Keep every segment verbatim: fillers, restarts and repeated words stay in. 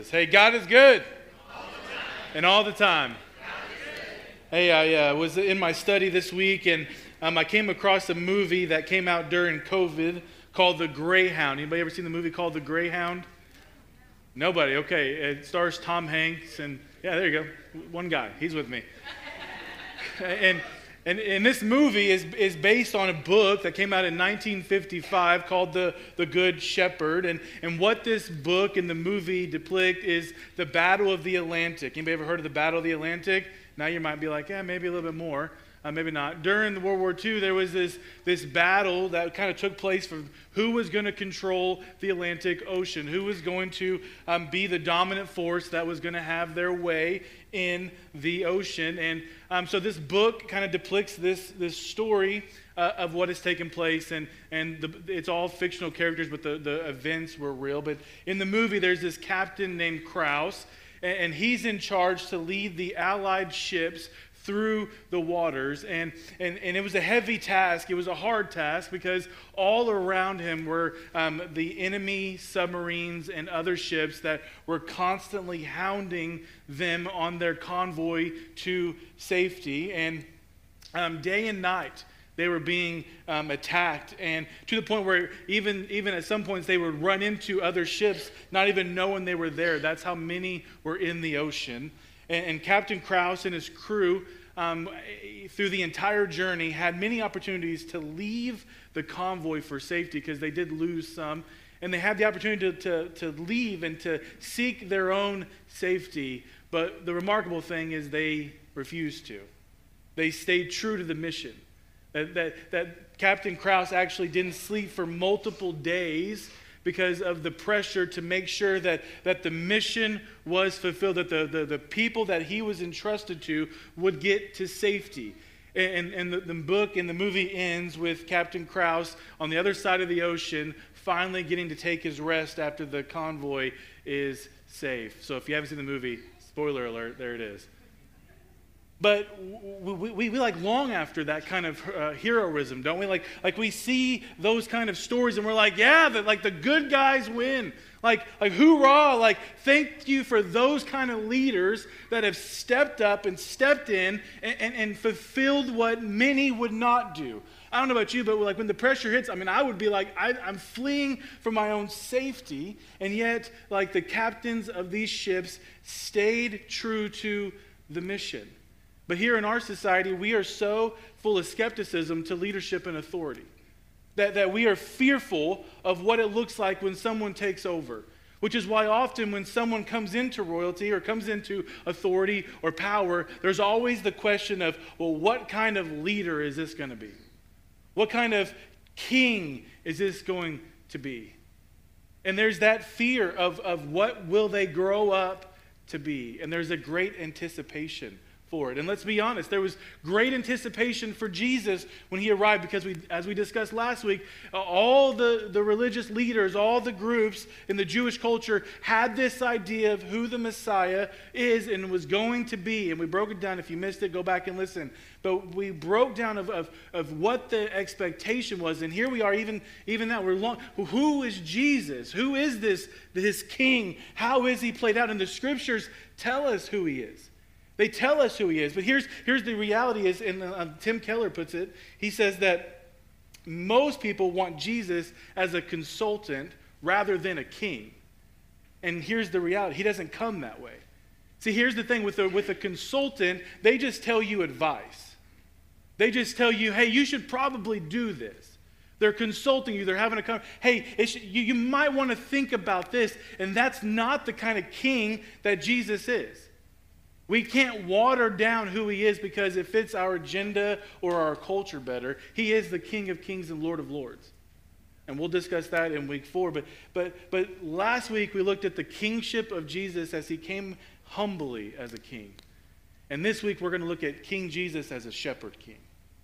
Hey, God is good. All and all the time. Hey, I uh, was in my study this week, and um, I came across a movie that came out during COVID called The Greyhound. Anybody ever seen the movie called The Greyhound? Nobody. Okay. It stars Tom Hanks, and yeah, there you go. One guy. He's with me. and And, and this movie is, is based on a book that came out in nineteen fifty-five called The, the Good Shepherd. And, and what this book and the movie depict is the Battle of the Atlantic. Anybody ever heard of the Battle of the Atlantic? Now you might be like, yeah, maybe a little bit more. Uh, maybe not. During the World War Two, there was this, this battle that kind of took place for who was going to control the Atlantic Ocean, who was going to um, be the dominant force that was going to have their way in the ocean. And um, so this book kind of depicts this, this story uh, of what has taken place. And, and the, it's all fictional characters, but the, the events were real. But in the movie, there's this captain named Krause, and, and he's in charge to lead the Allied ships through the waters, and, and and it was a heavy task. It was a hard task because all around him were um, the enemy submarines and other ships that were constantly hounding them on their convoy to safety, and um, day and night they were being um, attacked, and to the point where even, even at some points they would run into other ships, not even knowing they were there. That's how many were in the ocean. And, and Captain Krause and his crew, um, through the entire journey, had many opportunities to leave the convoy for safety because they did lose some. And they had the opportunity to, to, to leave and to seek their own safety. But the remarkable thing is they refused to. They stayed true to the mission. That, that, that Captain Krause actually didn't sleep for multiple days because of the pressure to make sure that, that the mission was fulfilled, that the, the, the people that he was entrusted to would get to safety. And, and the, the book and the movie ends with Captain Krause on the other side of the ocean finally getting to take his rest after the convoy is safe. So if you haven't seen the movie, spoiler alert, there it is. But we, we, we like long after that kind of uh, heroism, don't we? Like, like we see those kind of stories and we're like, yeah, that like the good guys win. Like, like hoorah, like thank you for those kind of leaders that have stepped up and stepped in and, and, and fulfilled what many would not do. I don't know about you, but like when the pressure hits, I mean, I would be like, I, I'm fleeing for my own safety. And yet, like the captains of these ships stayed true to the mission. But here in our society, we are so full of skepticism to leadership and authority that, that we are fearful of what it looks like when someone takes over, which is why often when someone comes into royalty or comes into authority or power, there's always the question of, well, what kind of leader is this going to be? What kind of king is this going to be? And there's that fear of, of what will they grow up to be? And there's a great anticipation for it. And let's be honest, there was great anticipation for Jesus when he arrived because we, as we discussed last week, all the, the religious leaders, all the groups in the Jewish culture had this idea of who the Messiah is and was going to be. And we broke it down. If you missed it, go back and listen. But we broke down of, of, of what the expectation was. And here we are, even, even now, we're long. Who is Jesus? Who is this, this king? How is he played out? And the scriptures tell us who he is. They tell us who he is. But here's, here's the reality is, and uh, Tim Keller puts it, he says that most people want Jesus as a consultant rather than a king. And here's the reality. He doesn't come that way. See, here's the thing. With a, with a consultant, they just tell you advice. They just tell you, hey, you should probably do this. They're consulting you. They're having a conversation. Hey, it's, you, you might want to think about this. And that's not the kind of king that Jesus is. We can't water down who he is because it fits our agenda or our culture better. He is the King of Kings and Lord of Lords. And we'll discuss that in week four. But, but, but last week we looked at the kingship of Jesus as he came humbly as a king. And this week we're going to look at King Jesus as a shepherd king.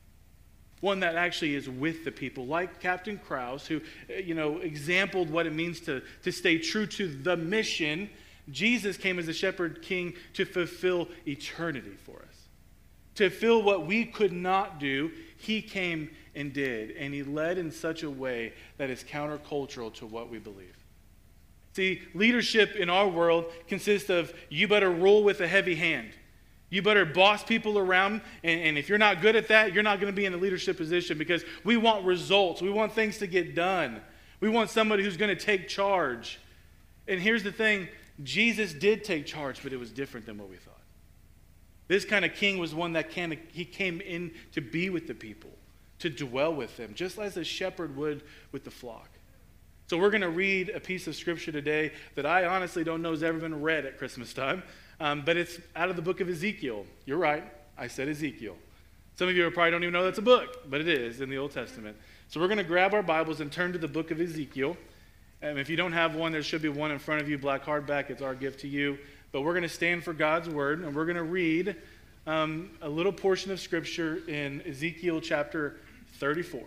One that actually is with the people, like Captain Krause, who, you know, exampled what it means to, to stay true to the mission. Jesus came as a shepherd king to fulfill eternity for us. To fulfill what we could not do, he came and did. And he led in such a way that is countercultural to what we believe. See, leadership in our world consists of you better rule with a heavy hand. You better boss people around, and, and if you're not good at that, you're not going to be in a leadership position because we want results. We want things to get done. We want somebody who's going to take charge. And here's the thing, Jesus did take charge, but it was different than what we thought. This kind of king was one that can, he came in to be with the people, to dwell with them, just as a shepherd would with the flock. So we're going to read a piece of scripture today that I honestly don't know has ever been read at Christmas time. Um, but it's out of the book of Ezekiel. You're right. I said Ezekiel. Some of you probably don't even know that's a book, but it is in the Old Testament. So we're going to grab our Bibles and turn to the book of Ezekiel. And if you don't have one, there should be one in front of you, black hardback. It's our gift to you. But we're going to stand for God's word, and we're going to read um, a little portion of scripture in Ezekiel chapter thirty-four.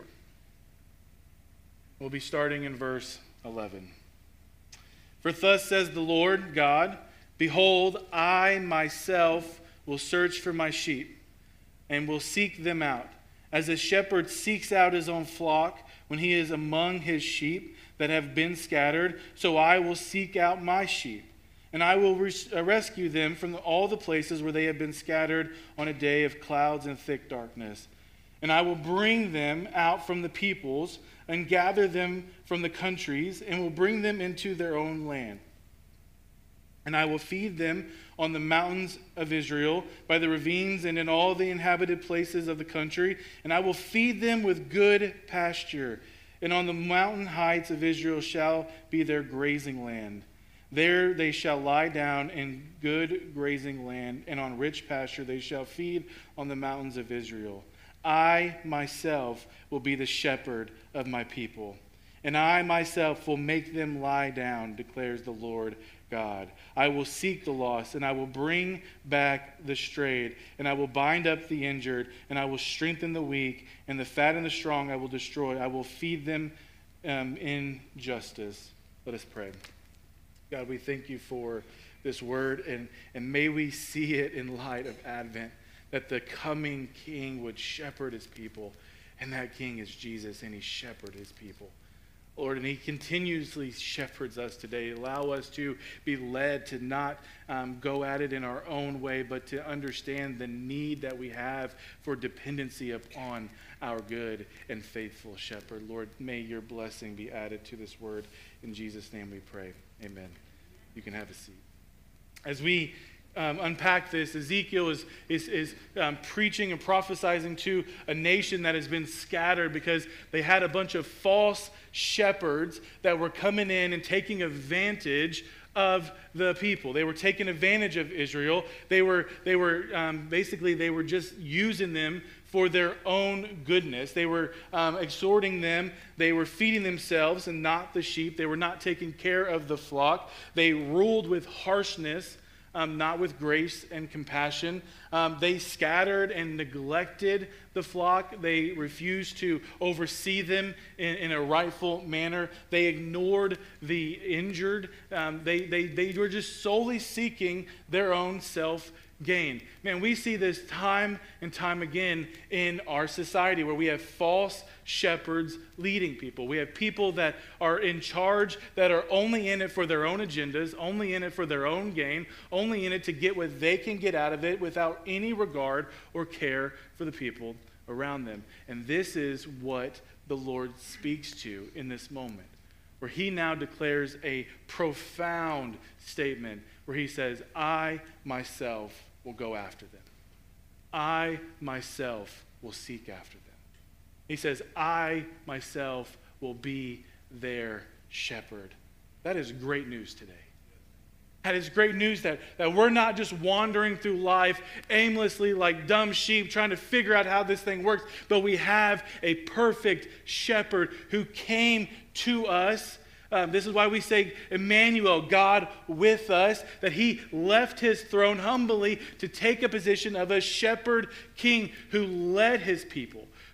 We'll be starting in verse eleven. For thus says the Lord God, behold, I myself will search for my sheep and will seek them out. As a shepherd seeks out his own flock when he is among his sheep that have been scattered, so I will seek out my sheep. And I will res- uh, rescue them from the, all the places where they have been scattered on a day of clouds and thick darkness. And I will bring them out from the peoples and gather them from the countries and will bring them into their own land. And I will feed them on the mountains of Israel, by the ravines and in all the inhabited places of the country. And I will feed them with good pasture. And on the mountain heights of Israel shall be their grazing land. There they shall lie down in good grazing land, and on rich pasture they shall feed on the mountains of Israel. I myself will be the shepherd of my people, and I myself will make them lie down, declares the Lord God. I will seek the lost, and I will bring back the strayed, and I will bind up the injured, and I will strengthen the weak, and the fat and the strong I will destroy. I will feed them um, in justice. Let us pray. God, we thank you for this word, and, and may we see it in light of Advent, that the coming King would shepherd his people, and that King is Jesus, and he shepherded his people. Lord, and he continuously shepherds us today. Allow us to be led to not um, go at it in our own way, but to understand the need that we have for dependency upon our good and faithful shepherd. Lord, may your blessing be added to this word. In Jesus' name we pray. Amen. You can have a seat. As we um, unpack this, Ezekiel is, is, is um, preaching and prophesying to a nation that has been scattered because they had a bunch of false shepherds that were coming in and taking advantage of the people. They were taking advantage of Israel. They were, they were um, basically, they were just using them for their own goodness. They were um, exhorting them. They were feeding themselves and not the sheep. They were not taking care of the flock. They ruled with harshness, um, not with grace and compassion. Um, they scattered and neglected the flock. They refused to oversee them in, in a rightful manner. They ignored the injured. Um, they, they, they were just solely seeking their own self gain. Man, we see this time and time again in our society where we have false shepherds leading people. We have people that are in charge that are only in it for their own agendas, only in it for their own gain, only in it to get what they can get out of it without any regard or care for the people around them. And this is what the Lord speaks to in this moment, where he now declares a profound statement where he says, I myself will go after them. I myself will seek after them. He says, I myself will be their shepherd. That is great news today. That is great news that, that we're not just wandering through life aimlessly like dumb sheep trying to figure out how this thing works, but we have a perfect shepherd who came to us. Um, this is why we say Emmanuel, God with us, that he left his throne humbly to take a position of a shepherd king who led his people,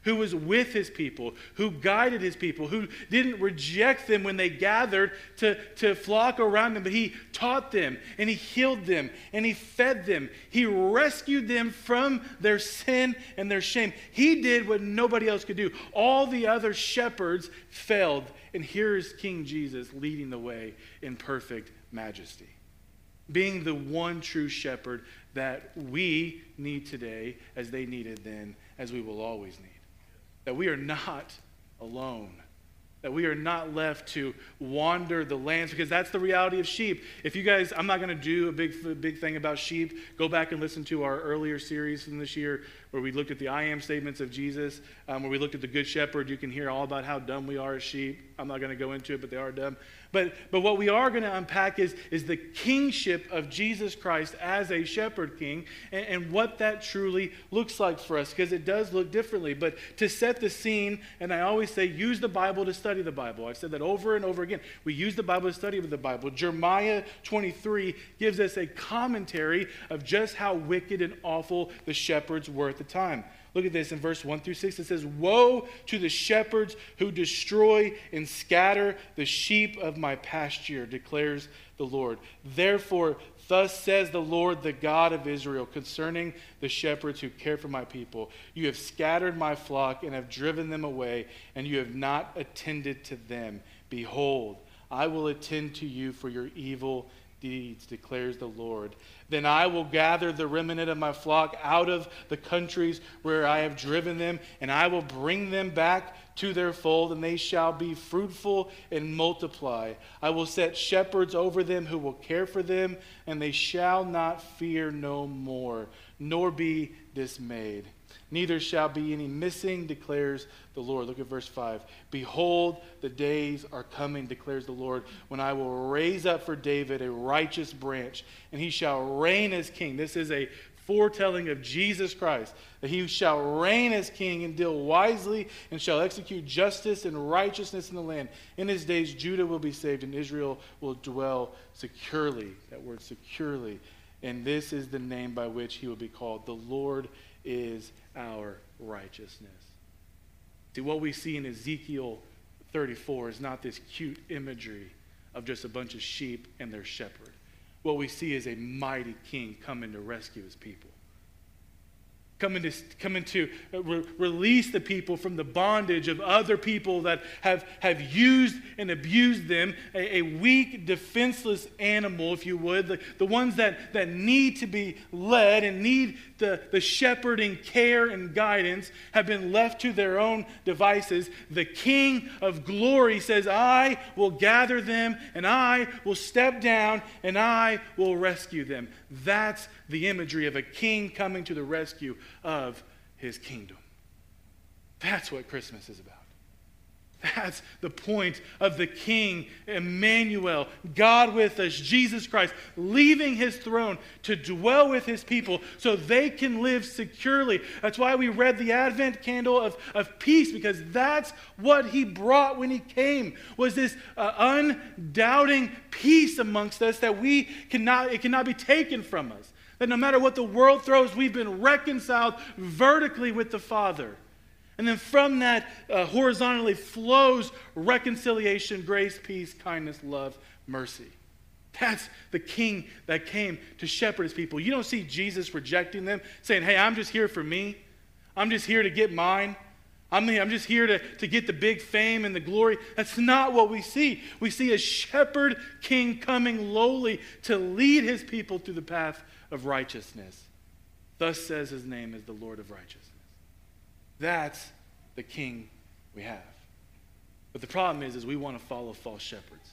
who was with his people, who guided his people, who didn't reject them when they gathered to, to flock around him, but he taught them, and he healed them, and he fed them. He rescued them from their sin and their shame. He did what nobody else could do. All the other shepherds failed, and here is King Jesus leading the way in perfect majesty, being the one true shepherd that we need today as they needed then, as we will always need. That we are not alone. That we are not left to wander the lands, because that's the reality of sheep. If you guys, I'm not going to do a big, big thing about sheep. Go back and listen to our earlier series from this year where we looked at the I am statements of Jesus, um, where we looked at the Good Shepherd. You can hear all about how dumb we are as sheep. I'm not going to go into it, but they are dumb. But, but what we are going to unpack is, is the kingship of Jesus Christ as a shepherd king, and, and what that truly looks like for us, because it does look differently. But to set the scene, and I always say, use the Bible to study the Bible. I've said that over and over again. We use the Bible to study the Bible. Jeremiah twenty-three gives us a commentary of just how wicked and awful the shepherds were at the time. Look at this in verse one through six. It says, "Woe to the shepherds who destroy and scatter the sheep of my pasture, declares the Lord. Therefore, thus says the Lord, the God of Israel, concerning the shepherds who care for my people. You have scattered my flock and have driven them away, and you have not attended to them. Behold, I will attend to you for your evil deeds, declares the Lord. Then I will gather the remnant of my flock out of the countries where I have driven them, and I will bring them back to their fold, and they shall be fruitful and multiply. I will set shepherds over them who will care for them, and they shall not fear no more, nor be dismayed. Neither shall be any missing, declares the Lord." Look at verse five. "Behold, the days are coming, declares the Lord, when I will raise up for David a righteous branch, and he shall reign as king." This is a foretelling of Jesus Christ, that he shall reign as king and deal wisely and shall execute justice and righteousness in the land. In his days, Judah will be saved and Israel will dwell securely. That word securely. And this is the name by which he will be called. The Lord is our righteousness. See, what we see in Ezekiel thirty-four is not this cute imagery of just a bunch of sheep and their shepherd. What we see is a mighty king coming to rescue his people. Coming to, coming to re- release the people from the bondage of other people that have, have used and abused them. A, a weak, defenseless animal, if you would. The, the ones that, that need to be led and need the, the shepherding care and guidance have been left to their own devices. The King of glory says, "I will gather them, and I will step down, and I will rescue them." That's the imagery of a king coming to the rescue of his kingdom. That's what Christmas is about. That's the point of the King, Emmanuel, God with us, Jesus Christ, leaving his throne to dwell with his people so they can live securely. That's why we read the Advent candle of, of peace, because that's what he brought when he came, was this uh, undoubting peace amongst us that we cannot, it cannot be taken from us. That no matter what the world throws, we've been reconciled vertically with the Father. And then from that, uh, horizontally flows reconciliation, grace, peace, kindness, love, mercy. That's the king that came to shepherd his people. You don't see Jesus rejecting them, saying, "Hey, I'm just here for me. I'm just here to get mine. I'm, I'm just here to, to get the big fame and the glory." That's not what we see. We see a shepherd king coming lowly to lead his people through the path of righteousness. Thus says his name is the Lord of righteousness. That's the king we have. But the problem is, is we want to follow false shepherds.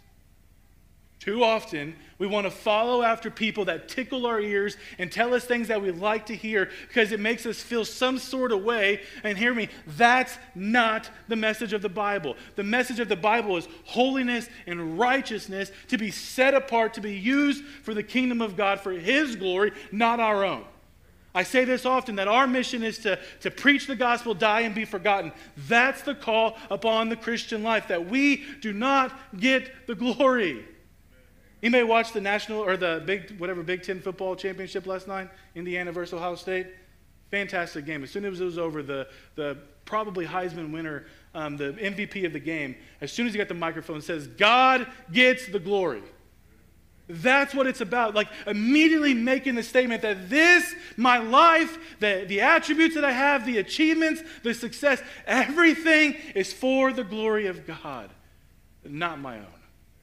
Too often, we want to follow after people that tickle our ears and tell us things that we like to hear because it makes us feel some sort of way. And hear me, that's not the message of the Bible. The message of the Bible is holiness and righteousness, to be set apart, to be used for the kingdom of God, for his glory, not our own. I say this often, that our mission is to, to preach the gospel, die, and be forgotten. That's the call upon the Christian life, that we do not get the glory. You may watch the national or the big, whatever, Big Ten football championship last night, Indiana versus Ohio State. Fantastic game. As soon as it was over, the, the probably Heisman winner, um, the M V P of the game, as soon as he got the microphone, says, God gets the glory. That's what it's about. Like immediately making the statement that this, my life, the, the attributes that I have, the achievements, the success, everything is for the glory of God, not my own.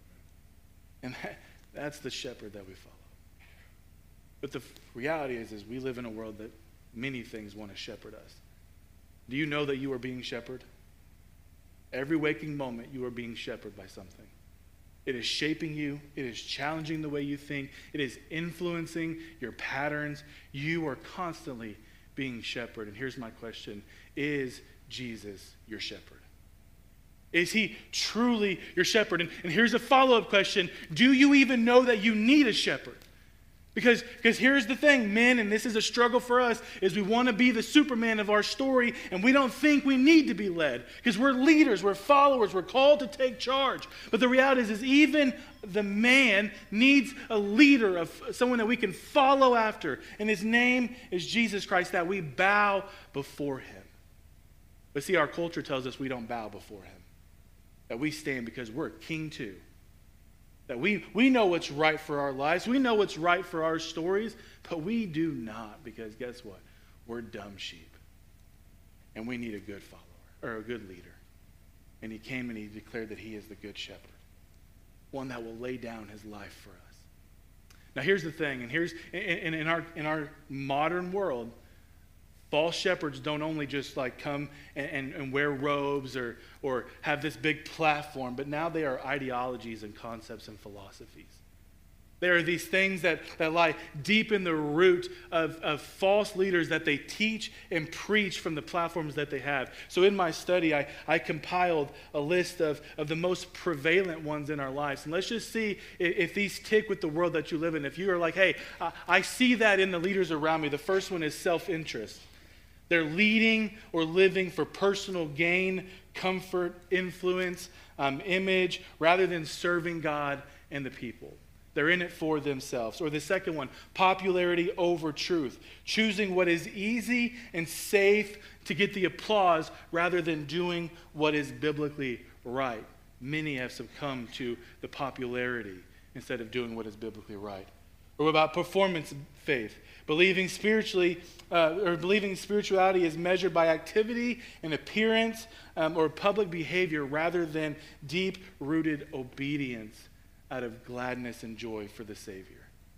And that, that's the shepherd that we follow. But the reality is, is we live in a world that many things want to shepherd us. Do you know that you are being shepherded? Every waking moment, you are being shepherded by something. It is shaping you. It is challenging the way you think. It is influencing your patterns. You are constantly being shepherded. And here's my question. Is Jesus your shepherd? Is he truly your shepherd? And, and here's a follow-up question. Do you even know that you need a shepherd? Because, because here's the thing, men, and this is a struggle for us, is we want to be the Superman of our story, and we don't think we need to be led. Because we're leaders, we're followers, we're called to take charge. But the reality is, is even the man needs a leader, of someone that we can follow after. And his name is Jesus Christ, that we bow before him. But see, our culture tells us we don't bow before him. That we stand because we're king too. That we, we know what's right for our lives. We know what's right for our stories. But we do not, because guess what? We're dumb sheep. And we need a good follower, or a good leader. And he came and he declared that he is the good shepherd. One that will lay down his life for us. Now here's the thing, and here's in, in our in our modern world, false shepherds don't only just like come and, and, and wear robes or, or have this big platform, but now they are ideologies and concepts and philosophies. There are these things that, that lie deep in the root of, of false leaders that they teach and preach from the platforms that they have. So in my study, I, I compiled a list of, of the most prevalent ones in our lives. And let's just see if, if these tick with the world that you live in. If you are like, hey, I, I see that in the leaders around me. The first one is self-interest. They're leading or living for personal gain, comfort, influence, um, image, rather than serving God and the people. They're in it for themselves. Or the second one, popularity over truth. Choosing what is easy and safe to get the applause rather than doing what is biblically right. Many have succumbed to the popularity instead of doing what is biblically right. Or what about performance faith? Believing spiritually, uh, or believing spirituality is measured by activity and appearance um, or public behavior rather than deep-rooted obedience out of gladness and joy for the Savior.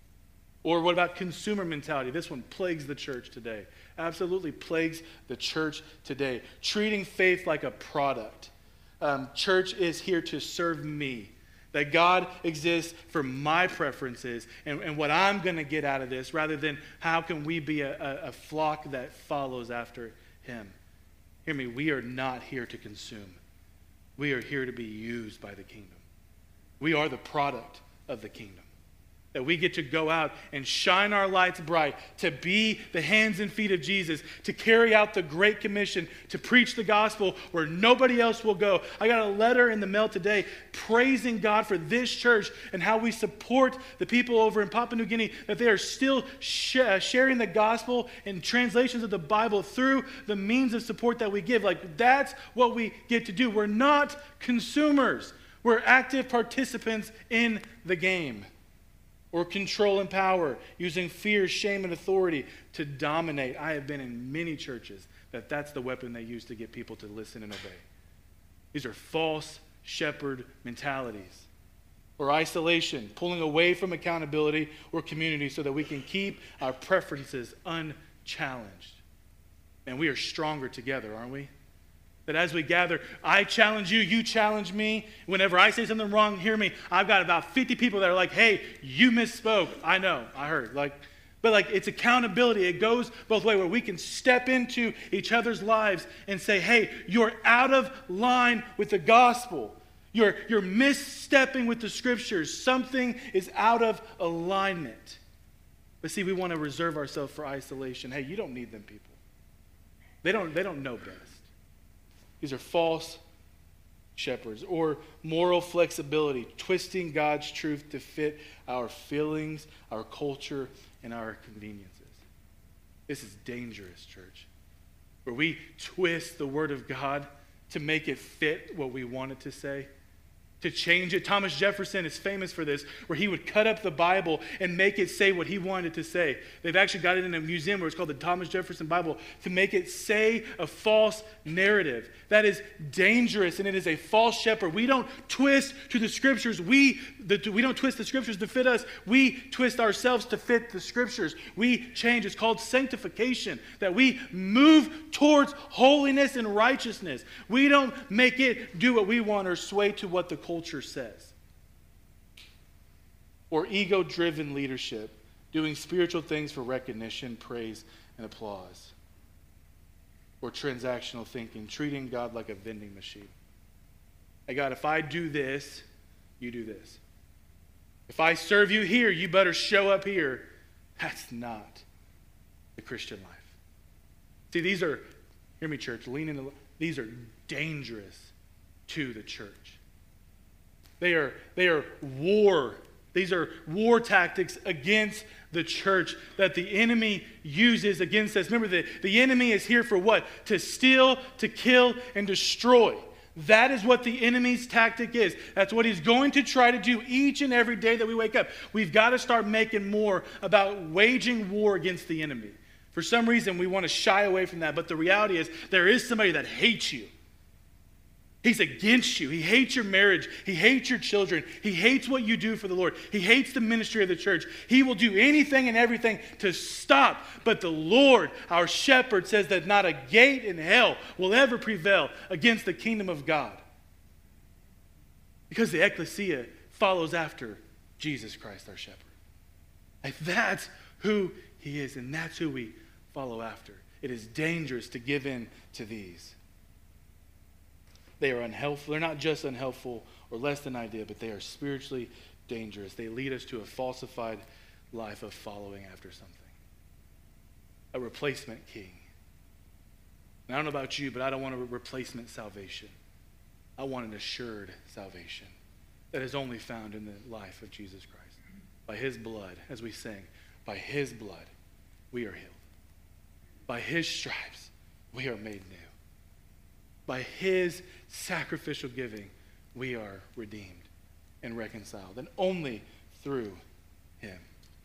Or what about consumer mentality? This one plagues the church today. Absolutely plagues the church today. Treating faith like a product. Um, church is here to serve me. That God exists for my preferences and, and what I'm going to get out of this, rather than how can we be a, a, a flock that follows after him. Hear me, we are not here to consume. We are here to be used by the kingdom. We are the product of the kingdom. That we get to go out and shine our lights bright, to be the hands and feet of Jesus, to carry out the Great Commission, to preach the gospel where nobody else will go. I got a letter in the mail today praising God for this church and how we support the people over in Papua New Guinea, that they are still sh- sharing the gospel and translations of the Bible through the means of support that we give. Like, that's what we get to do. We're not consumers. We're active participants in the game. Or control and power, using fear, shame, and authority to dominate. I have been in many churches that that's the weapon they use to get people to listen and obey. These are false shepherd mentalities. Or isolation, pulling away from accountability or community so that we can keep our preferences unchallenged. And we are stronger together, aren't we? That as we gather, I challenge you, you challenge me. Whenever I say something wrong, hear me. I've got about fifty people that are like, hey, you misspoke. I know, I heard. Like, but like it's accountability. It goes both ways, where we can step into each other's lives and say, hey, you're out of line with the gospel. You're, you're misstepping with the scriptures. Something is out of alignment. But see, we want to reserve ourselves for isolation. Hey, you don't need them people. They don't, they don't know best. These are false shepherds. Or moral flexibility, twisting God's truth to fit our feelings, our culture, and our conveniences. This is dangerous, church. Where we twist the word of God to make it fit what we want it to say, to change it. Thomas Jefferson is famous for this, where he would cut up the Bible and make it say what he wanted it to say. They've actually got it in a museum where it's called the Thomas Jefferson Bible, to make it say a false narrative. That is dangerous, and it is a false shepherd. We don't twist to the scriptures. We, the, we don't twist the scriptures to fit us. We twist ourselves to fit the scriptures. We change. It's called sanctification, that we move towards holiness and righteousness. We don't make it do what we want or sway to what the culture says. Or ego-driven leadership, doing spiritual things for recognition, praise, and applause. Or transactional thinking, treating God like a vending machine. Hey God, if I do this, you do this. If I serve you here, you better show up here. That's not the Christian life. See, these are, hear me church, lean in the, these are dangerous to the church. They are, they are war. These are war tactics against the church that the enemy uses against us. Remember, the, the enemy is here for what? To steal, to kill, and destroy. That is what the enemy's tactic is. That's what he's going to try to do each and every day that we wake up. We've got to start making more about waging war against the enemy. For some reason, we want to shy away from that. But the reality is, there is somebody that hates you. He's against you. He hates your marriage. He hates your children. He hates what you do for the Lord. He hates the ministry of the church. He will do anything and everything to stop. But the Lord, our shepherd, says that not a gate in hell will ever prevail against the kingdom of God. Because the ecclesia follows after Jesus Christ, our shepherd. Like that's who he is, and that's who we follow after. It is dangerous to give in to these. They are unhelpful. They're not just unhelpful or less than ideal, but they are spiritually dangerous. They lead us to a falsified life of following after something. A replacement king. And I don't know about you, but I don't want a replacement salvation. I want an assured salvation that is only found in the life of Jesus Christ. By his blood, as we sing, by his blood, we are healed. By his stripes, we are made new. By his sacrificial giving, we are redeemed and reconciled, and only through him.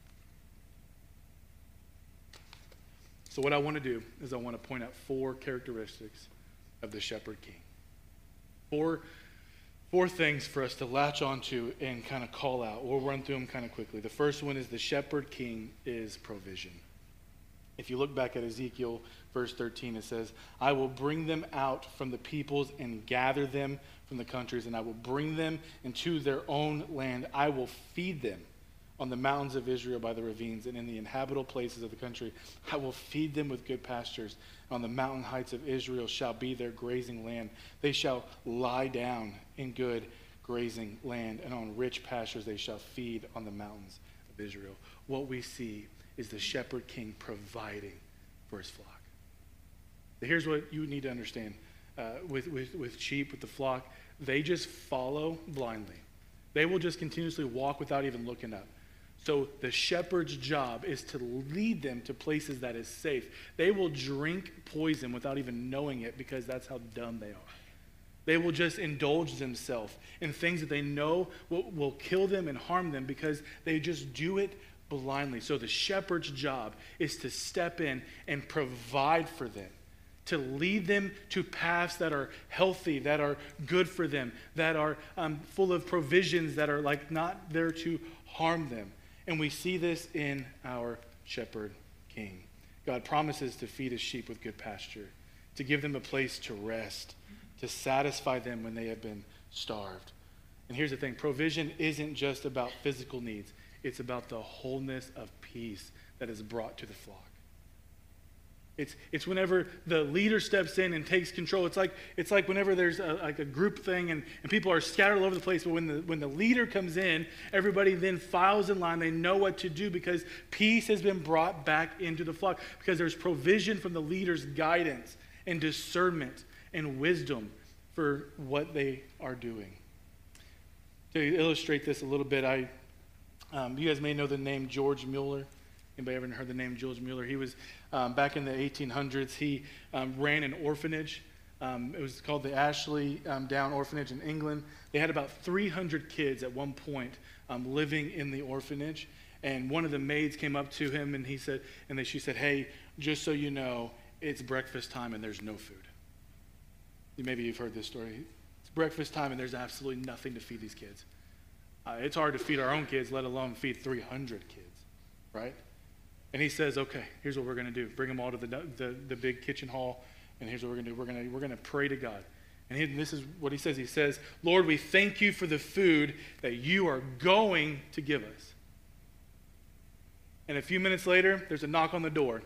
So what I want to do is I want to point out four characteristics of the shepherd king. Four, four things for us to latch onto and kind of call out. We'll run through them kind of quickly. The first one is the shepherd king is provision. If you look back at Ezekiel verse thirteen, it says, I will bring them out from the peoples and gather them from the countries, and I will bring them into their own land. I will feed them on the mountains of Israel by the ravines, and in the inhabitable places of the country. I will feed them with good pastures. On the mountain heights of Israel shall be their grazing land. They shall lie down in good grazing land, and on rich pastures they shall feed on the mountains of Israel. What we see is the shepherd king providing for his flock. Here's what you need to understand. Uh, with, with, with sheep, with the flock, they just follow blindly. They will just continuously walk without even looking up. So the shepherd's job is to lead them to places that is safe. They will drink poison without even knowing it because that's how dumb they are. They will just indulge themselves in things that they know will, will kill them and harm them because they just do it blindly. So the shepherd's job is to step in and provide for them, to lead them to paths that are healthy, that are good for them, that are um, full of provisions, that are like not there to harm them. And we see this in our shepherd king. God promises to feed his sheep with good pasture, to give them a place to rest, to satisfy them when they have been starved. And here's the thing, provision isn't just about physical needs. It's about the wholeness of peace that is brought to the flock. It's, it's whenever the leader steps in and takes control. It's like, it's like whenever there's a, like a group thing and, and people are scattered all over the place. But when the, when the leader comes in, everybody then files in line. They know what to do because peace has been brought back into the flock. Because there's provision from the leader's guidance and discernment and wisdom for what they are doing. To illustrate this a little bit, I... Um, you guys may know the name George Mueller. Anybody ever heard the name Jules Mueller? He was, um, back in the eighteen hundreds, he um, ran an orphanage. Um, it was called the Ashley um, Down Orphanage in England. They had about three hundred kids at one point um, living in the orphanage. And one of the maids came up to him and he said, and then she said, "Hey, just so you know, it's breakfast time and there's no food." Maybe you've heard this story. It's breakfast time and there's absolutely nothing to feed these kids. Uh, it's hard to feed our own kids, let alone feed three hundred kids, right? And he says, "Okay, here's what we're going to do. Bring them all to the, the, the big kitchen hall, and here's what we're going to do. We're going to we're going to pray to God." And, he, and this is what he says. He says, "Lord, we thank you for the food that you are going to give us." And a few minutes later, there's a knock on the door.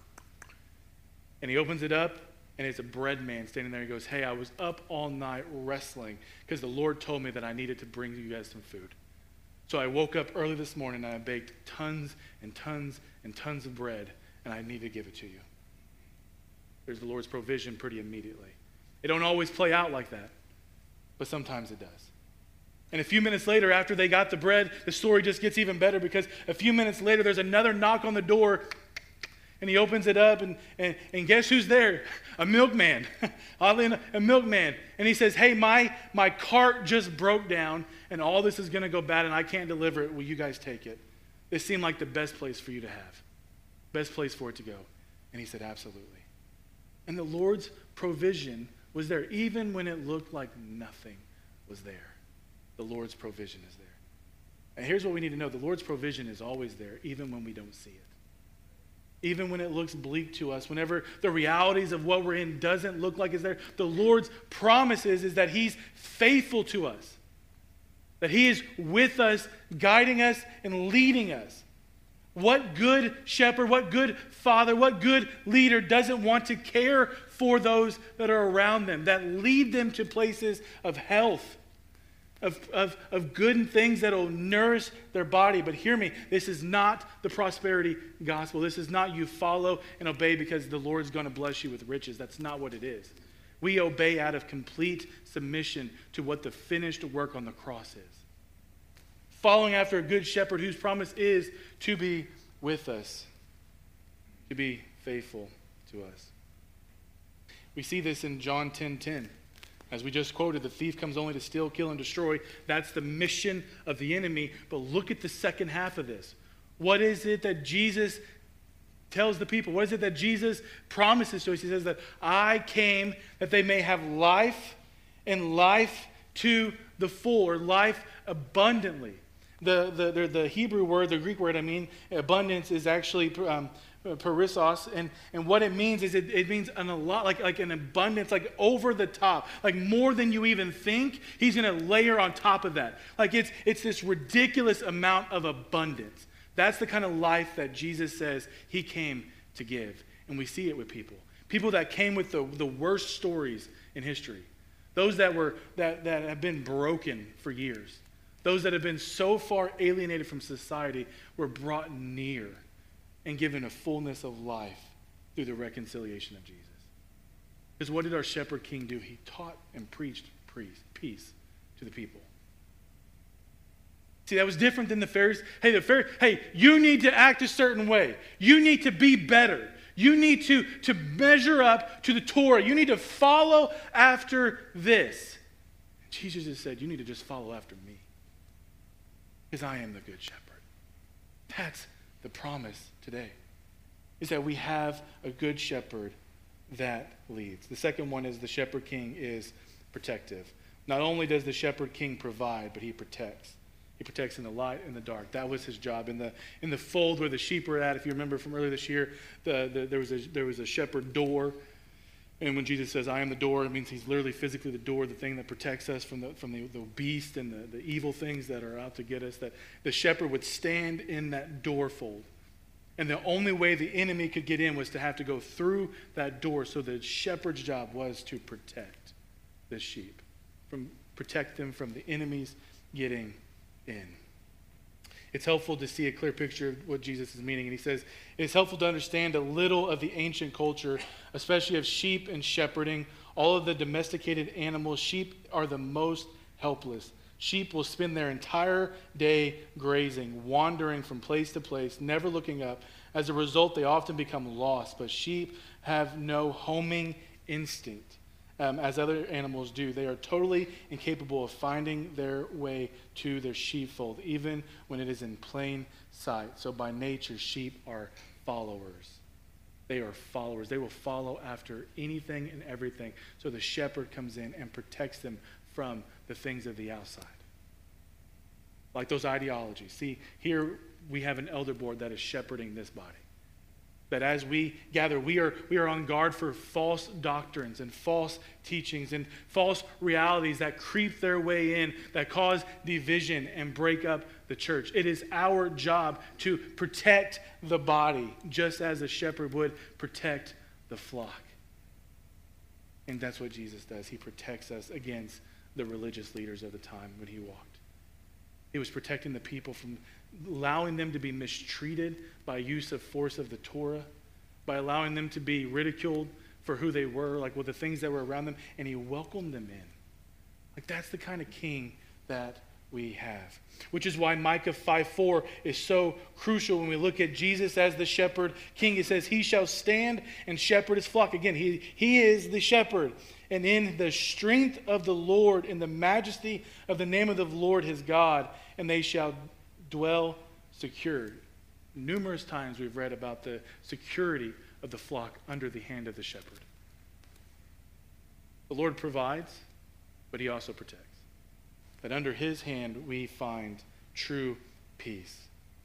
And he opens it up, and it's a bread man standing there. He goes, "Hey, I was up all night wrestling because the Lord told me that I needed to bring you guys some food. So I woke up early this morning, and I baked tons and tons and tons of bread, and I need to give it to you." There's the Lord's provision pretty immediately. It don't always play out like that, but sometimes it does. And a few minutes later, after they got the bread, the story just gets even better, because a few minutes later, there's another knock on the door, and he opens it up, and, and, and guess who's there? A milkman. Oddly enough, a milkman. And he says, "Hey, my, my cart just broke down, and all this is going to go bad, and I can't deliver it. Will you guys take it? This seemed like the best place for you to have. Best place for it to go." And he said, "Absolutely." And the Lord's provision was there, even when it looked like nothing was there. The Lord's provision is there. And here's what we need to know. The Lord's provision is always there, even when we don't see it. Even when it looks bleak to us, whenever the realities of what we're in doesn't look like it's there, the Lord's promises is that he's faithful to us. That he is with us, guiding us, and leading us. What good shepherd, what good father, what good leader doesn't want to care for those that are around them, that lead them to places of health, of, of, of good and things that will nourish their body? But hear me, this is not the prosperity gospel. This is not you follow and obey because the Lord's going to bless you with riches. That's not what it is. We obey out of complete submission to what the finished work on the cross is. Following after a good shepherd whose promise is to be with us, to be faithful to us. We see this in John ten ten. As we just quoted, the thief comes only to steal, kill, and destroy. That's the mission of the enemy. But look at the second half of this. What is it that Jesus tells the people? What is it that Jesus promises to us? He says that I came that they may have life, and life to the full, or life abundantly. The, the, the, the Hebrew word, the Greek word, I mean, abundance is actually um, perissos, and, and what it means is it, it means an, a lot, like, like an abundance, like over the top, like more than you even think. He's going to layer on top of that. Like it's, it's this ridiculous amount of abundance. That's the kind of life that Jesus says he came to give. And we see it with people. People that came with the, the worst stories in history. Those that were that, that have been broken for years. Those that have been so far alienated from society were brought near and given a fullness of life through the reconciliation of Jesus. Because what did our shepherd king do? He taught and preached peace to the people. See, that was different than the Pharisees. Hey, the Pharisees, hey, you need to act a certain way. You need to be better. You need to, to measure up to the Torah. You need to follow after this. Jesus just said, you need to just follow after me. Because I am the good shepherd. That's the promise today. Is that we have a good shepherd that leads. The second one is the shepherd king is protective. Not only does the shepherd king provide, but he protects. He protects in the light and the dark. That was his job. In the in the fold where the sheep were at, if you remember from earlier this year, the, the, there was a there was a shepherd door. And when Jesus says, I am the door, it means he's literally physically the door, the thing that protects us from the from the, the beast and the, the evil things that are out to get us. That the shepherd would stand in that door fold. And the only way the enemy could get in was to have to go through that door. So the shepherd's job was to protect the sheep. From protect them from the enemies getting in. It's helpful to see a clear picture of what Jesus is meaning. And he says, it's helpful to understand a little of the ancient culture, especially of sheep and shepherding. All of the domesticated animals, sheep are the most helpless. Sheep will spend their entire day grazing, wandering from place to place, never looking up. As a result, they often become lost. But sheep have no homing instinct, um, as other animals do. They are totally incapable of finding their way to their sheepfold, even when it is in plain sight. So by nature, sheep are followers. They are followers. They will follow after anything and everything. So the shepherd comes in and protects them from the things of the outside. Like those ideologies. See, here we have an elder board that is shepherding this body. That as we gather, we are, we are on guard for false doctrines and false teachings and false realities that creep their way in, that cause division and break up the church. It is our job to protect the body, just as a shepherd would protect the flock. And that's what Jesus does. He protects us against the religious leaders of the time when he walked. He was protecting the people from allowing them to be mistreated by use of force of the Torah, by allowing them to be ridiculed for who they were, like with the things that were around them, and he welcomed them in. Like that's the kind of king that we have. Which is why Micah five four is so crucial when we look at Jesus as the shepherd king. It says, he shall stand and shepherd his flock. Again, he, he is the shepherd. And in the strength of the Lord, in the majesty of the name of the Lord his God, and they shall dwell secure. Numerous times we've read about the security of the flock under the hand of the shepherd. The Lord provides, but he also protects. That under his hand we find true peace.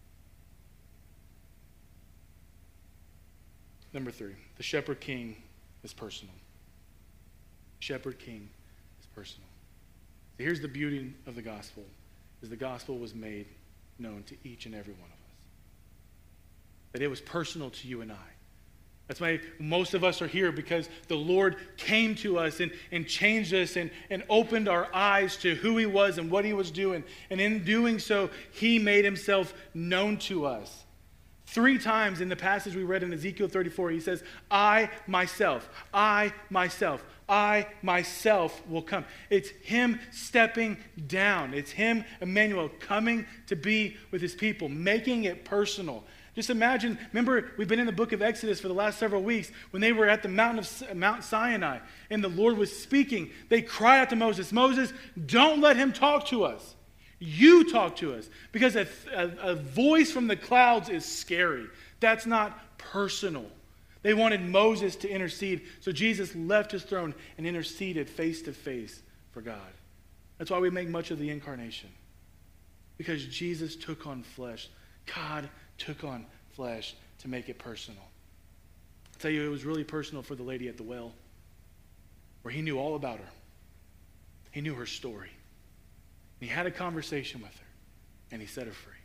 Number three, the shepherd king is personal. Shepherd king is personal. So here's the beauty of the gospel, is the gospel was made known to each and every one of us. That it was personal to you and I. That's why most of us are here, because the Lord came to us and, and changed us and, and opened our eyes to who he was and what he was doing. And in doing so, he made himself known to us. Three times in the passage we read in Ezekiel thirty-four, he says, I myself, I myself, I myself will come. It's him stepping down. It's him, Emmanuel, coming to be with his people, making it personal. Just imagine, remember, we've been in the book of Exodus for the last several weeks when they were at the mountain of Mount Sinai and the Lord was speaking. They cried out to Moses, Moses, don't let him talk to us. You talk to us. Because a, a, a voice from the clouds is scary. That's not personal. They wanted Moses to intercede, so Jesus left his throne and interceded face to face for God. That's why we make much of the incarnation. Because Jesus took on flesh. God took on flesh to make it personal. I'll tell you, it was really personal for the lady at the well, where he knew all about her. He knew her story. And he had a conversation with her, and he set her free.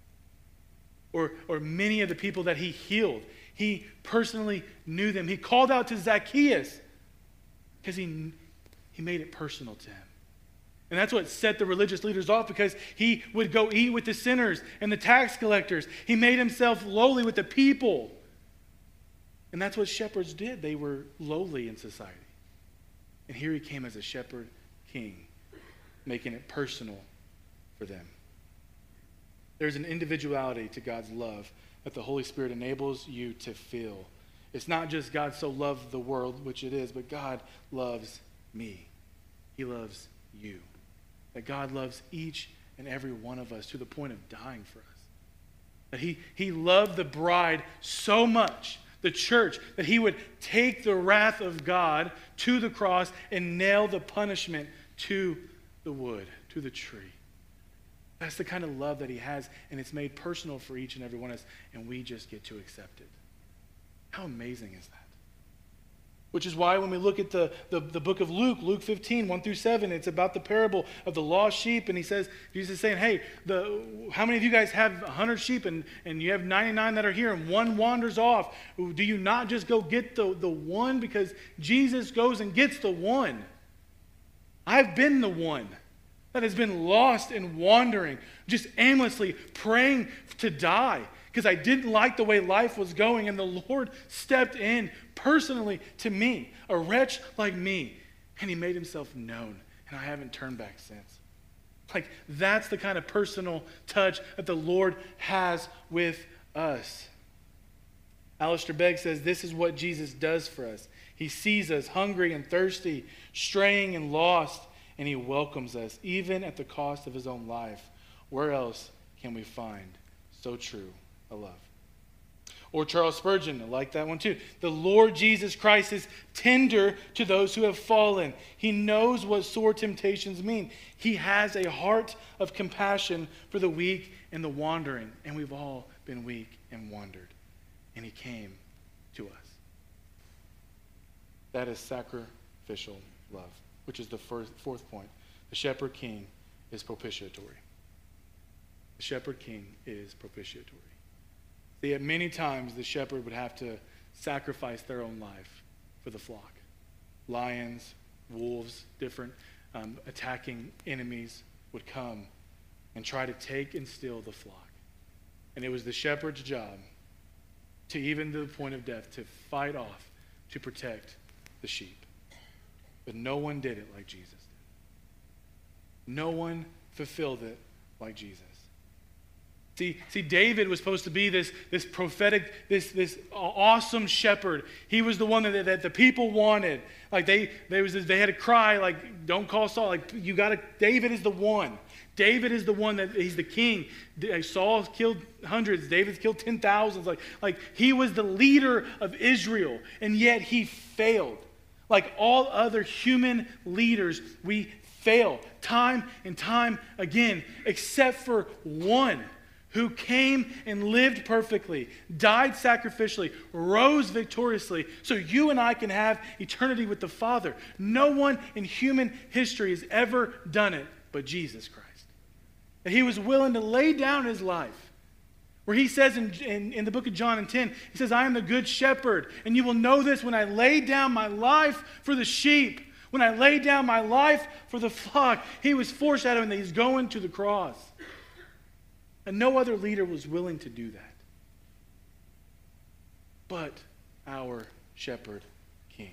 Or, or many of the people that he healed, he personally knew them. He called out to Zacchaeus because he, he made it personal to him. And that's what set the religious leaders off, because he would go eat with the sinners and the tax collectors. He made himself lowly with the people. And that's what shepherds did. They were lowly in society. And here he came as a shepherd king, making it personal for them. There's an individuality to God's love that the Holy Spirit enables you to feel. It's not just God so loved the world, which it is, but God loves me. He loves you. That God loves each and every one of us to the point of dying for us. That he, he loved the bride so much, the church, that he would take the wrath of God to the cross and nail the punishment to the wood, to the tree. That's the kind of love that he has, and it's made personal for each and every one of us, and we just get to accept it. How amazing is that? Which is why when we look at the, the, the book of Luke, Luke fifteen, one through seven, it's about the parable of the lost sheep. And he says, Jesus is saying, hey, the, how many of you guys have one hundred sheep and, and you have ninety-nine that are here and one wanders off? Do you not just go get the, the one? Because Jesus goes and gets the one. I've been the one that has been lost and wandering, just aimlessly praying to die, because I didn't like the way life was going, and the Lord stepped in personally to me, a wretch like me, and he made himself known, and I haven't turned back since. Like, that's the kind of personal touch that the Lord has with us. Alistair Begg says this is what Jesus does for us. He sees us hungry and thirsty, straying and lost, and he welcomes us, even at the cost of his own life. Where else can we find so true a love? Or Charles Spurgeon, I like that one too. The Lord Jesus Christ is tender to those who have fallen. He knows what sore temptations mean. He has a heart of compassion for the weak and the wandering. And we've all been weak and wandered. And he came to us. That is sacrificial love, which is the first, fourth point. The shepherd king is propitiatory. The shepherd king is propitiatory. See, at many times the shepherd would have to sacrifice their own life for the flock. Lions, wolves, different um, attacking enemies would come and try to take and steal the flock. And it was the shepherd's job to, even to the point of death, to fight off, to protect the sheep. But no one did it like Jesus did. No one fulfilled it like Jesus. See, see, David was supposed to be this, this prophetic, this, this awesome shepherd. He was the one that, that the people wanted. Like they, there was this, they had to cry, like, don't call Saul. Like, you got to, David is the one. David is the one that, he's the king. Saul killed hundreds. David's killed ten thousands. Like, like, he was the leader of Israel, and yet he failed. Like all other human leaders, we fail time and time again, except for one who came and lived perfectly, died sacrificially, rose victoriously, so you and I can have eternity with the Father. No one in human history has ever done it but Jesus Christ. And he was willing to lay down his life. Where he says in, in, in the book of John in ten, he says, I am the good shepherd, and you will know this when I lay down my life for the sheep. When I lay down my life for the flock. He was foreshadowing that he's going to the cross. And no other leader was willing to do that. But our shepherd king.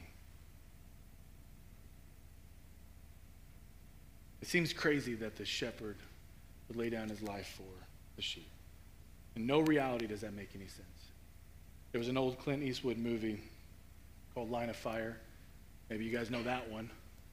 It seems crazy that the shepherd would lay down his life for the sheep. In no reality does that make any sense. There was an old Clint Eastwood movie called Line of Fire. Maybe you guys know that one.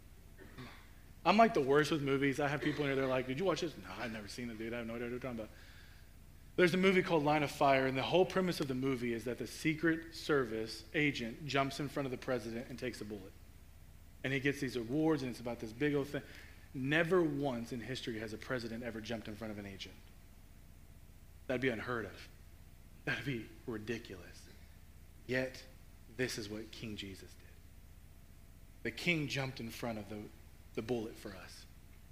I'm like the worst with movies. I have people in here, they're like, did you watch this? No, I've never seen it, dude. I have no idea what you're talking about. There's a movie called Line of Fire, and the whole premise of the movie is that the Secret Service agent jumps in front of the president and takes a bullet. And he gets these awards, and it's about this big old thing. Never once in history has a president ever jumped in front of an agent. That'd be unheard of. That'd be ridiculous. Yet, this is what King Jesus did. The king jumped in front of the, the bullet for us.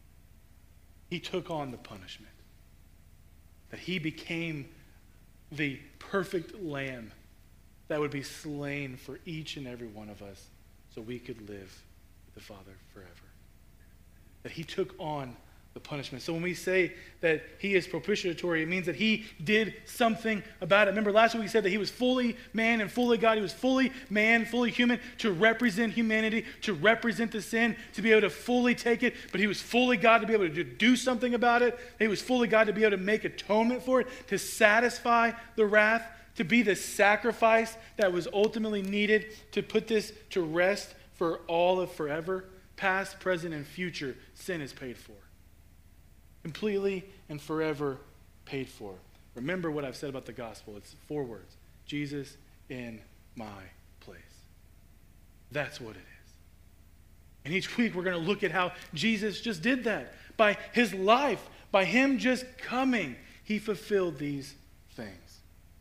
He took on the punishment. That he became the perfect lamb that would be slain for each and every one of us so we could live with the Father forever. That he took on the punishment. So when we say that he is propitiatory, it means that he did something about it. Remember last week we said that he was fully man and fully God. He was fully man, fully human to represent humanity, to represent the sin, to be able to fully take it. But he was fully God to be able to do something about it. He was fully God to be able to make atonement for it, to satisfy the wrath, to be the sacrifice that was ultimately needed to put this to rest for all of forever. Past, present, and future, sin is paid for. Completely and forever paid for. Remember what I've said about the gospel. It's four words. Jesus in my place. That's what it is. And each week we're going to look at how Jesus just did that. By his life, by him just coming, he fulfilled these things.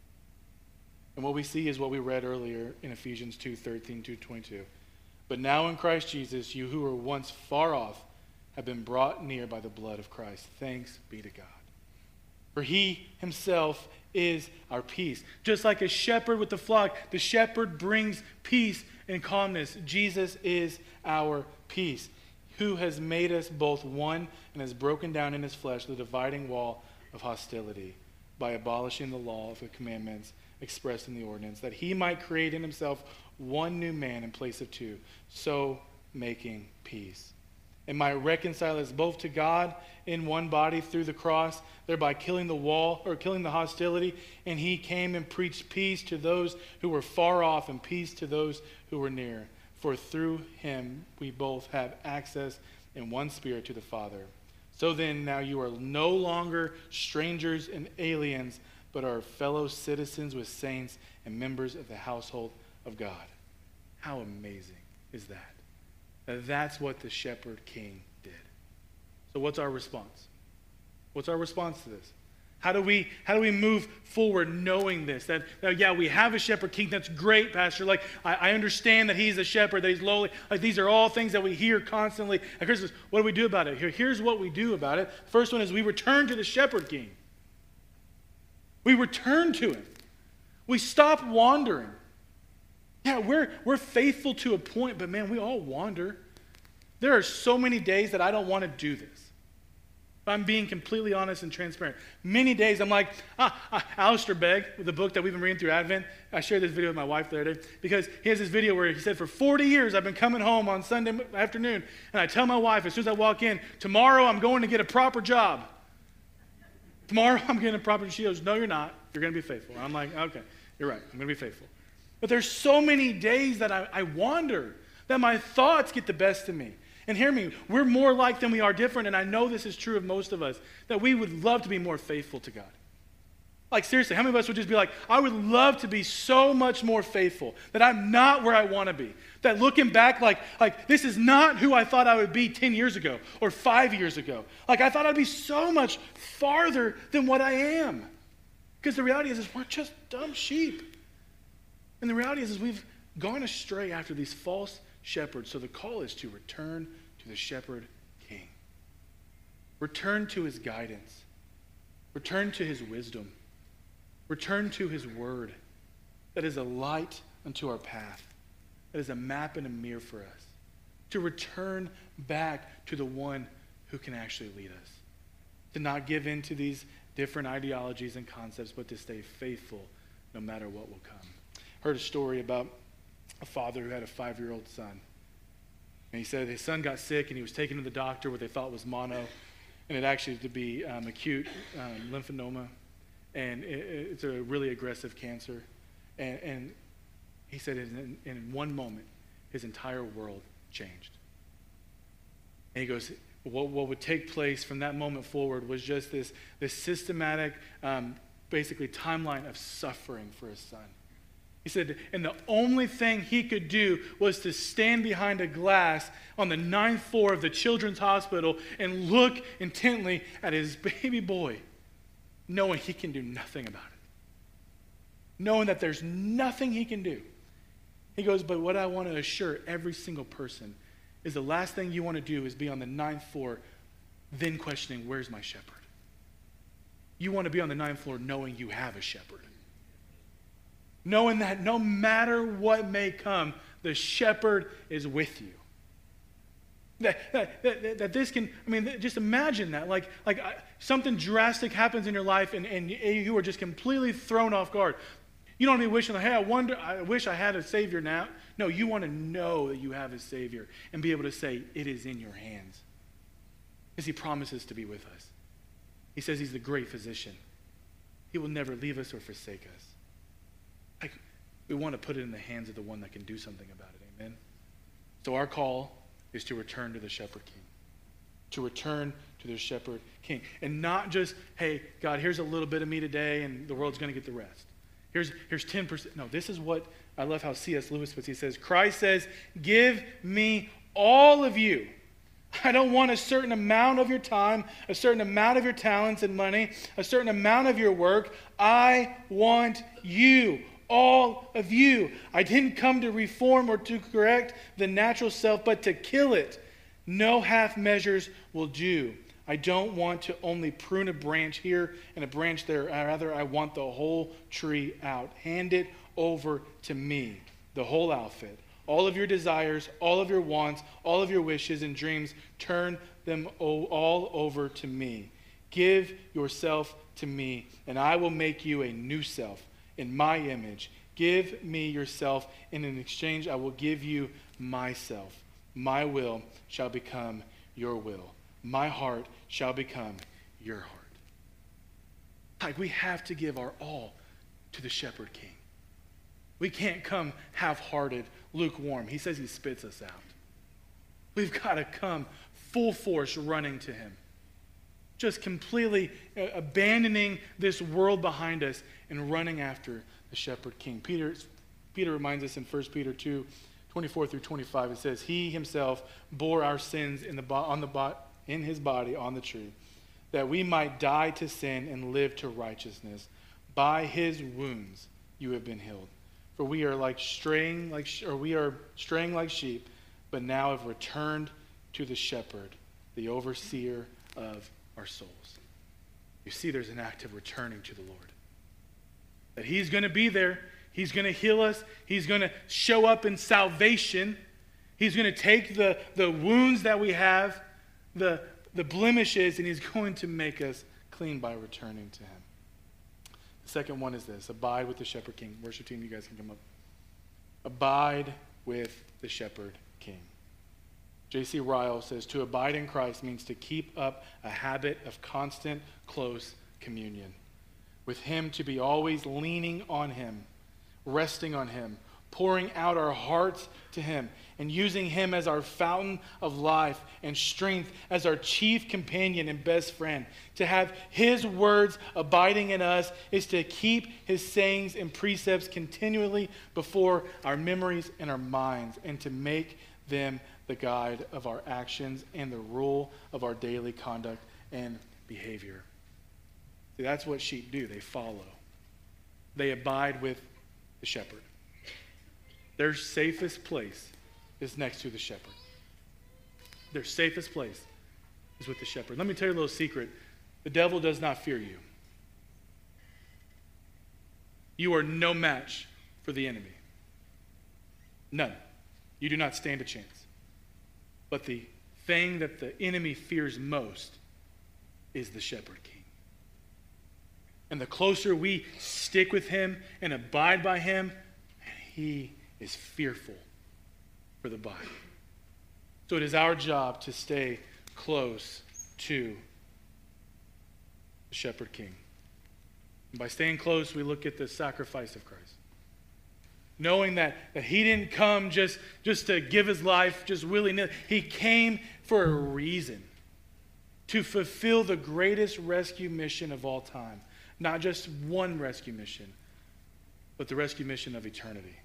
And what we see is what we read earlier in Ephesians two thirteen to twenty-two. But now in Christ Jesus, you who were once far off have been brought near by the blood of Christ. Thanks be to God. For he himself is our peace. Just like a shepherd with the flock, the shepherd brings peace and calmness. Jesus is our peace, who has made us both one and has broken down in his flesh the dividing wall of hostility by abolishing the law of the commandments expressed in the ordinance, that he might create in himself one new man in place of two, so making peace, and might reconcile us both to God in one body through the cross, thereby killing the wall or killing the hostility. And he came and preached peace to those who were far off and peace to those who were near. For through him we both have access in one spirit to the Father. So then now you are no longer strangers and aliens, but are fellow citizens with saints and members of the household of God. How amazing is that? That that's what the shepherd king did. So what's our response? What's our response to this? How do we how do we move forward knowing this? That, that yeah, we have a shepherd king. That's great, Pastor. Like, I, I understand that he's a shepherd, that he's lowly. Like, these are all things that we hear constantly at Christmas. What do we do about it? Here, here's what we do about it. First one is we return to the shepherd king. We return to him. We stop wandering. Yeah, we're, we're faithful to a point, but man, we all wander. There are so many days that I don't want to do this. If I'm being completely honest and transparent. Many days I'm like, ah, ah, Alistair Begg, with the book that we've been reading through Advent. I shared this video with my wife the other day because he has this video where he said, for forty years I've been coming home on Sunday afternoon, and I tell my wife as soon as I walk in, tomorrow I'm going to get a proper job. Tomorrow I'm getting a proper job. She goes, no, you're not. You're going to be faithful. I'm like, okay, you're right. I'm going to be faithful. But there's so many days that I, I wander, that my thoughts get the best of me. And hear me, we're more like than we are different, and I know this is true of most of us, that we would love to be more faithful to God. Like, seriously, how many of us would just be like, I would love to be so much more faithful, that I'm not where I want to be. That looking back, like, like this is not who I thought I would be ten years ago or five years ago. Like, I thought I'd be so much farther than what I am. Because the reality is, is we're just dumb sheep. And the reality is, is we've gone astray after these false shepherds. So the call is to return to the shepherd king. Return to his guidance. Return to his wisdom. Return to his word that is a light unto our path, that is a map and a mirror for us. To return back to the one who can actually lead us. To not give in to these different ideologies and concepts, but to stay faithful no matter what will come. I heard a story about a father who had a five-year-old son. And he said his son got sick and he was taken to the doctor, what they thought was mono, and it actually to be um, acute um, lymphoma. And it, it's a really aggressive cancer. And, and he said in, in one moment, his entire world changed. And he goes, what, what would take place from that moment forward was just this, this systematic, um, basically timeline of suffering for his son. He said, and the only thing he could do was to stand behind a glass on the ninth floor of the children's hospital and look intently at his baby boy, knowing he can do nothing about it. Knowing that there's nothing he can do. He goes, but what I want to assure every single person is the last thing you want to do is be on the ninth floor, then questioning, where's my shepherd? You want to be on the ninth floor knowing you have a shepherd. Knowing that no matter what may come, the shepherd is with you. That, that, that, that this can, I mean, just imagine that. Like, like uh, something drastic happens in your life and, and you are just completely thrown off guard. You don't be wishing, like, hey, I wonder, I wish I had a Savior now. No, you want to know that you have a Savior and be able to say, it is in your hands. Because he promises to be with us. He says he's the great physician. He will never leave us or forsake us. Like, we want to put it in the hands of the one that can do something about it. Amen? So our call is to return to the shepherd king. To return to the shepherd king. And not just, hey, God, here's a little bit of me today and the world's going to get the rest. Here's, here's ten percent. No, this is what, I love how C S Lewis puts. He says, Christ says, give me all of you. I don't want a certain amount of your time, a certain amount of your talents and money, a certain amount of your work. I want you. All of you. I didn't come to reform or to correct the natural self, but to kill it. No half measures will do. I don't want to only prune a branch here and a branch there. Rather, I want the whole tree out. Hand it over to me, the whole outfit. All of your desires, all of your wants, all of your wishes and dreams, turn them all over to me. Give yourself to me, and I will make you a new self in my image. Give me yourself, and in exchange I will give you myself. My will shall become your will. My heart shall become your heart. Like, we have to give our all to the Shepherd King. We can't come half-hearted, lukewarm. He says he spits us out. We've got to come full force running to him. Just completely abandoning this world behind us and running after the Shepherd King. Peter, Peter reminds us in First Peter two, twenty-four through twenty-five, it says, he himself bore our sins in, the bo- on the bo- in his body on the tree, that we might die to sin and live to righteousness. By his wounds you have been healed. For we are like straying, like sh- or we are straying like sheep, but now have returned to the shepherd, the overseer of our souls. You see, there's an act of returning to the Lord. That he's going to be there. He's going to heal us. He's going to show up in salvation. He's going to take the, the wounds that we have, the, the blemishes, and he's going to make us clean by returning to him. The second one is this: abide with the Shepherd King. Worship team, you guys can come up. Abide with the Shepherd King. J C Ryle says, to abide in Christ means to keep up a habit of constant, close communion. With him, to be always leaning on him, resting on him, pouring out our hearts to him, and using him as our fountain of life and strength, as our chief companion and best friend. To have his words abiding in us is to keep his sayings and precepts continually before our memories and our minds, and to make them the guide of our actions and the rule of our daily conduct and behavior. See, that's what sheep do. They follow. They abide with the shepherd. Their safest place is next to the shepherd. Their safest place is with the shepherd. Let me tell you a little secret. The devil does not fear you. You are no match for the enemy. None. You do not stand a chance. But the thing that the enemy fears most is the Shepherd King. And the closer we stick with him and abide by him, he is fearful for the body. So it is our job to stay close to the Shepherd King. And by staying close, we look at the sacrifice of Christ. Knowing that, that he didn't come just, just to give his life just willy-nilly. He came for a reason. To fulfill the greatest rescue mission of all time. Not just one rescue mission, but the rescue mission of eternity.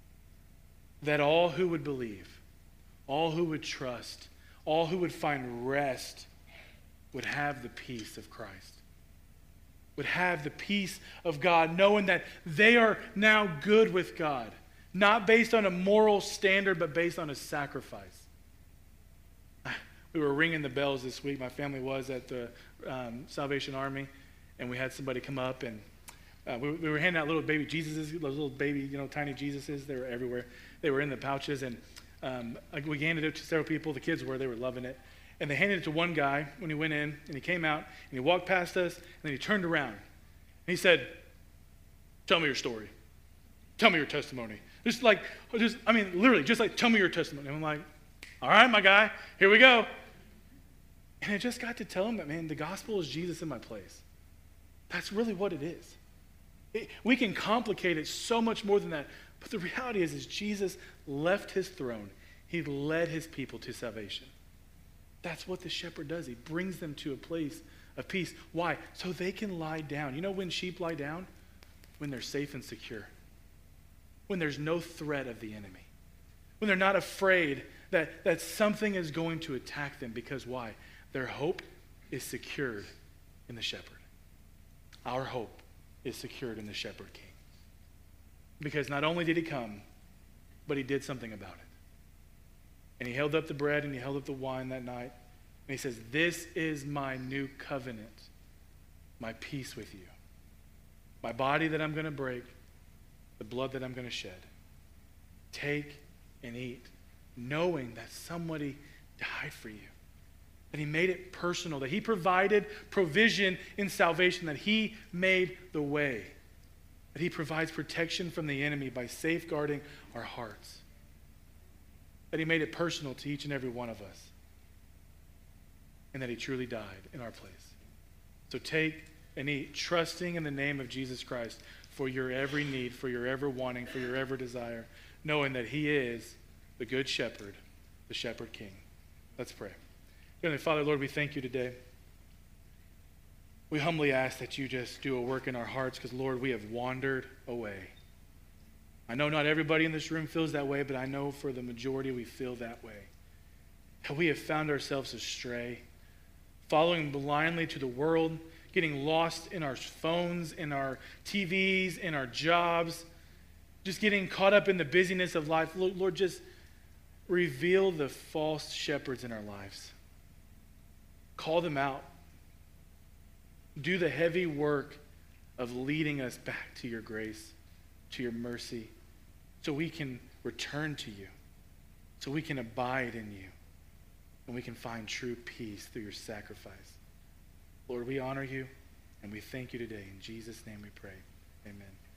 That all who would believe, all who would trust, all who would find rest would have the peace of Christ. Would have the peace of God, knowing that they are now good with God. Not based on a moral standard, but based on a sacrifice. We were ringing the bells this week. My family was at the um, Salvation Army, and we had somebody come up, and uh, we, we were handing out little baby Jesuses, those little baby, you know, tiny Jesuses. They were everywhere. They were in the pouches, and um, we handed it to several people. The kids were, they were loving it. And they handed it to one guy when he went in, and he came out, and he walked past us, and then he turned around. And he said, tell me your story. Tell me your testimony. Just like, just I mean, literally, just like, tell me your testimony. And I'm like, all right, my guy, here we go. And I just got to tell him that, man, the gospel is Jesus in my place. That's really what it is. It, we can complicate it so much more than that. But the reality is, is Jesus left his throne. He led his people to salvation. That's what the shepherd does. He brings them to a place of peace. Why? So they can lie down. You know when sheep lie down? When they're safe and secure. When there's no threat of the enemy. When they're not afraid that, that something is going to attack them. Because why? Their hope is secured in the shepherd. Our hope is secured in the Shepherd King. Because not only did he come, but he did something about it. And he held up the bread and he held up the wine that night. And he says, this is my new covenant, my peace with you. My body that I'm going to break, the blood that I'm going to shed. Take and eat, knowing that somebody died for you. That he made it personal, that he provided provision in salvation, that he made the way. That he provides protection from the enemy by safeguarding our hearts. That he made it personal to each and every one of us. and that he truly died in our place. So take and eat, trusting in the name of Jesus Christ for your every need, for your ever wanting, for your ever desire, knowing that he is the good shepherd, the shepherd king. Let's pray. Heavenly Father, Lord, we thank you today. We humbly ask that you just do a work in our hearts because, Lord, we have wandered away. I know not everybody in this room feels that way, but I know for the majority we feel that way. That we have found ourselves astray, following blindly to the world, getting lost in our phones, in our T Vs, in our jobs, just getting caught up in the busyness of life. Lord, just reveal the false shepherds in our lives. Call them out. Do the heavy work of leading us back to your grace, to your mercy, so we can return to you, so we can abide in you, and we can find true peace through your sacrifice. Lord, we honor you, and we thank you today. In Jesus' name we pray. Amen.